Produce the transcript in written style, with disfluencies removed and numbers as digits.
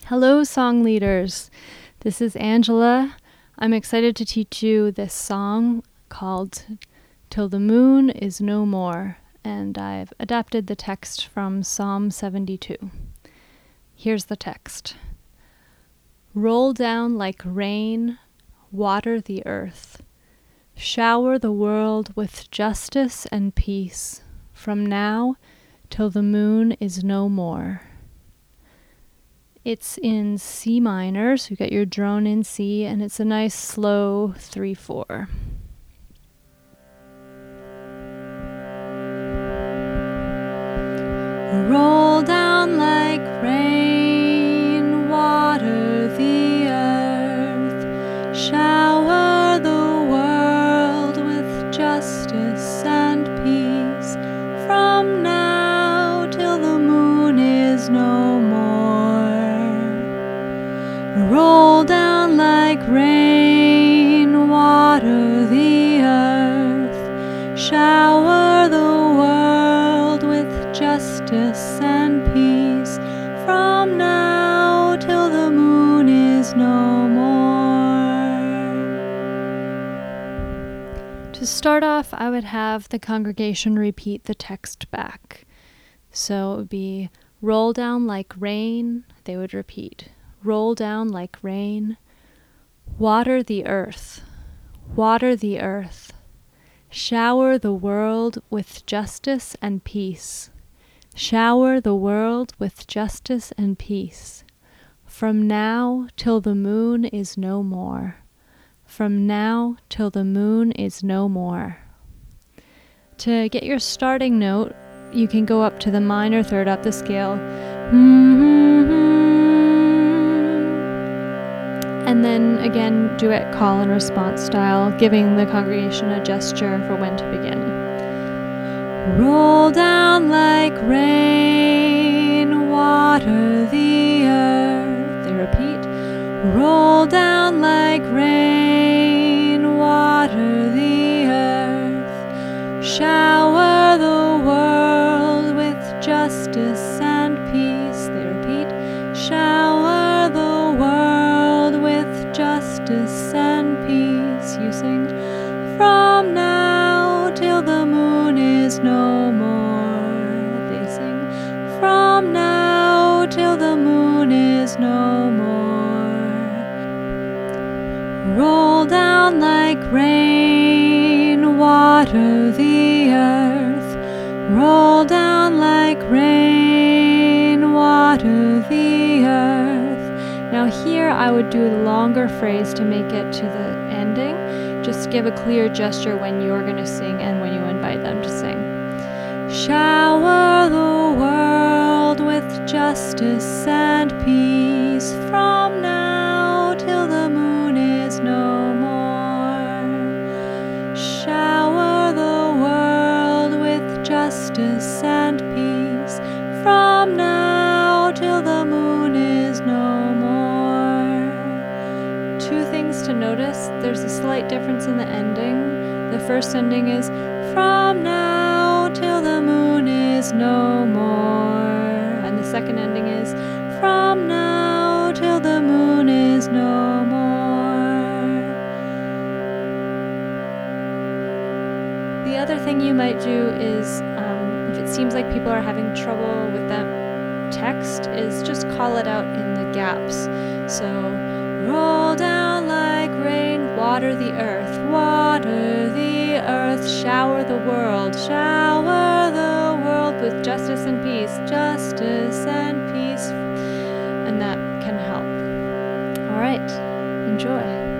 Hello, song leaders. This is Angela. I'm excited to teach you this song called Till the Moon Is No More, and I've adapted the text from Psalm 72. Here's the text. Roll down like rain, water the earth, shower the world with justice and peace, from now till the moon is no more. It's in C minor, so you get your drone in C, and it's a nice slow 3/4. Roll down like rain, water the earth, shower the world with justice and peace, from now till the moon is no more. Roll down like rain, water the earth, shower the world with justice and peace, from now till the moon is no more. To start off, I would have the congregation repeat the text back. So it would be, roll down like rain, they would repeat. Roll down like rain, water the earth, shower the world with justice and peace, shower the world with justice and peace, from now till the moon is no more, from now till the moon is no more. To get your starting note, you can go up to the minor third up the scale. And then again, do it call and response style, giving the congregation a gesture for when to begin. Roll down like rain, water the earth. They repeat. Roll down like rain, water the earth, shower the world with justice and peace. They repeat. Shower the world with justice and peace. You sing, from now till the moon is no more. They sing, from now till the moon is no more. Roll down like rain, water the earth, roll down like rain, water the earth. Now here I would do the longer phrase to make it to the ending. Just give a clear gesture when you're going to sing and when you invite them to sing. Shower the world with justice and peace, from now till the moon is no more. Shower the world with justice and peace, from now till the moon is no more. Two things to notice. There's a slight difference in the ending. The first ending is, from now till the moon is no more. And the second ending is, from now till the moon is no more. The other thing you might do is, if it seems like people are having trouble with that text, is just call it out in the gaps. So, roll down like rain, water the earth, shower the world with justice and peace, and that can help. All right, enjoy.